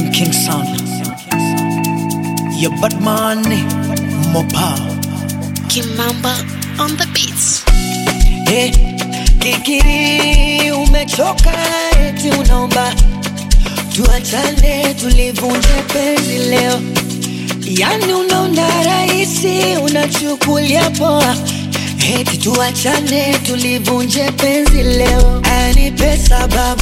King Son, your bad money, Mopa, Kimamba on the beats. hey, kikiri umechoka eti unaomba tuachane tulivunje penzi leo. Yani unaona rahisi unachukulia poa, eti tuachane tulivunje penzi leo. Anipe sababu,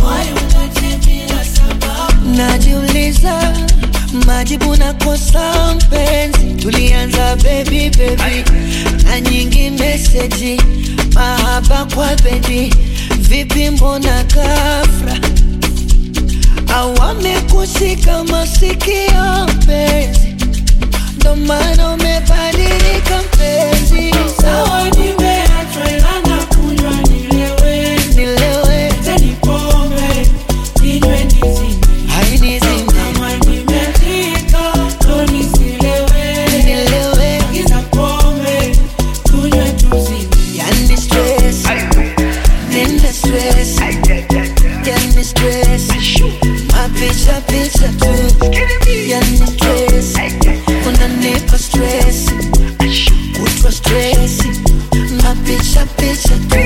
najiuliza majibu nakosa mpenzi. Tulianza baby baby na nyingi meseji, mahaba kwa bedi. Vipi mbona ghafla, au amekushika masikio mpenzi, ndo maana umebadilika mpenzi. Sawa nimeachwa ila nakunywa nilewe. Nilewe Teni pombe, ninywe nizime. hainizime, Kama nimetika, ndo nisilewe. nilewe Agiza pombe, tunywe tuzime. yani stress, nenda stress, yani stress, mapicha picha tu, yani stress, unanipa stress, kutwa stress, mapicha picha tu.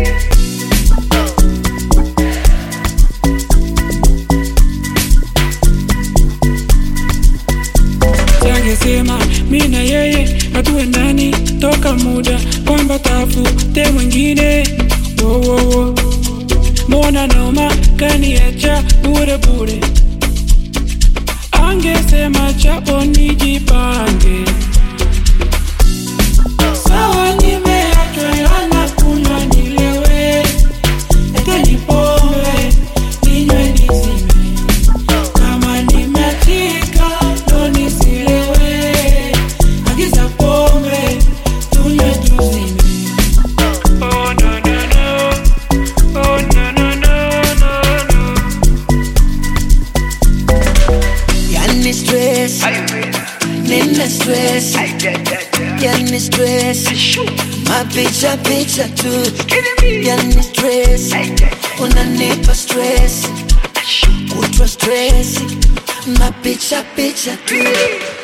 Changesema mimi na yeye hatuendani toka muda, kwamba tafute mwingine. Wo wo wo, mbona noma kaniacha bure bure. Angesema chapo nijipange. Sawa nimeachwa ila nakunywa nilewe. Teni pombe, ninywe nizime. Kama nimetika, ndo nisilewe. Agiza pombe, tunywe tuzime. Oh no no no, oh no no no no no. Yani stress, nina stress, yani stress, mapicha picha tu, yani stress, unanipa stress, kutwa stress, mapicha picha tu.